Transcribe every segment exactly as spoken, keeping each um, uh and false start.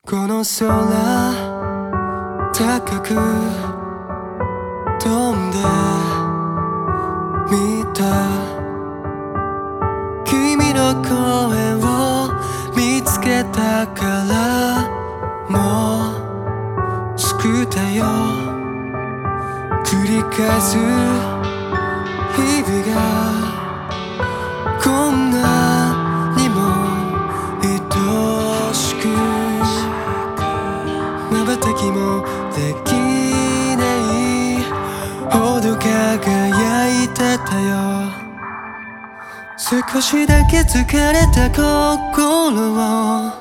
この空高く飛んでみた君の声を見つけたからもう救ったよ繰り返す日々がこんなにも愛しく瞬きもできないほど輝いてたよ少しだけ疲れた心を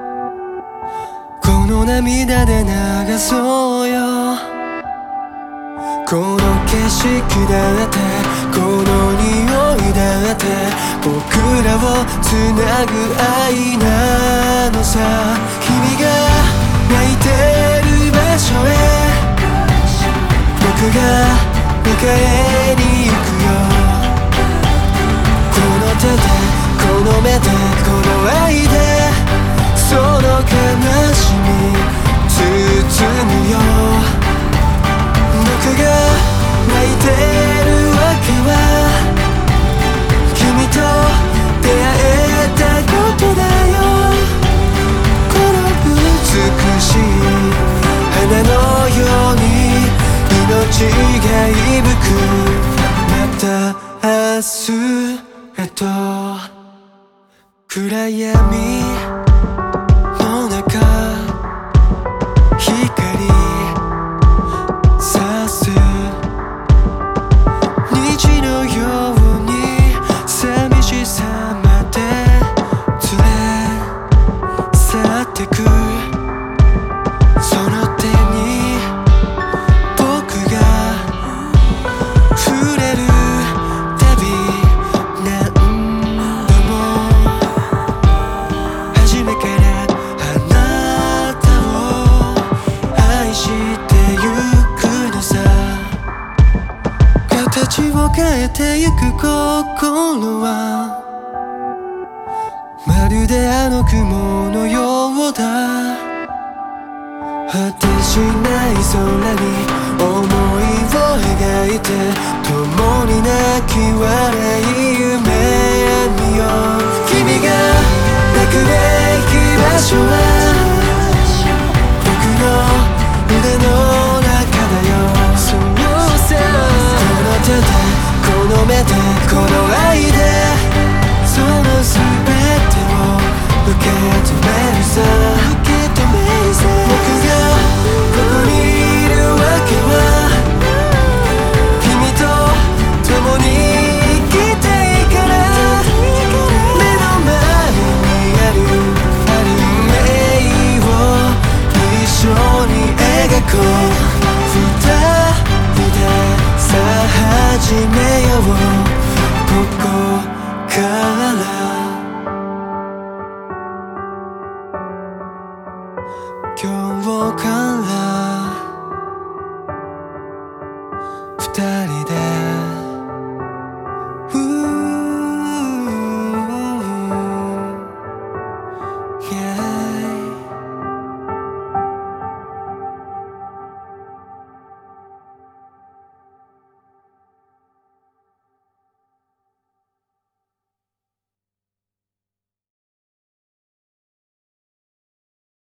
この涙で流そうよこの景色だってこの匂いだって僕らをつなぐ愛なのさ君が泣いてる場所へ僕が迎えに行くよこの手でこの目でこの愛でその悲しみ包むよ僕が泣いてるわけは君と出会えたことだよこの美しい花のように命が息吹くまた明日へと暗闇の中光さす虹のように寂しさまで連れ去ってくその手に僕が触れるたび何度も初めからあなたを愛してゆくのさ形を変えてゆく心はまるであの雲のようだ果てしない空に想いを描いて共に泣き笑い夢見よう君が泣くべき場所は僕の腕の中だよそうさこの手でこの目でこの愛でその全てを受け止めるさ受け止めるさ僕がここにいるわけは君と共に生きたいから目の前にあるある夢を一緒に描こう二人でさあ始めようここから今日から